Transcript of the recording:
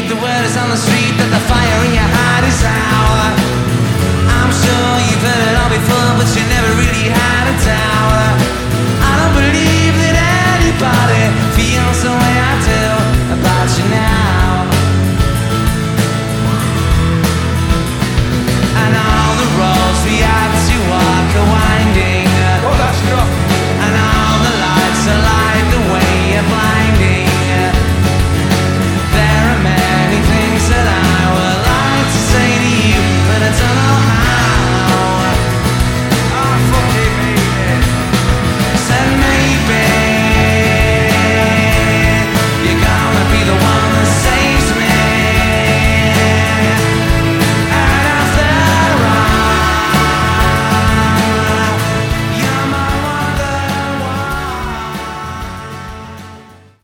The word is on the street that the fire in your heart is out.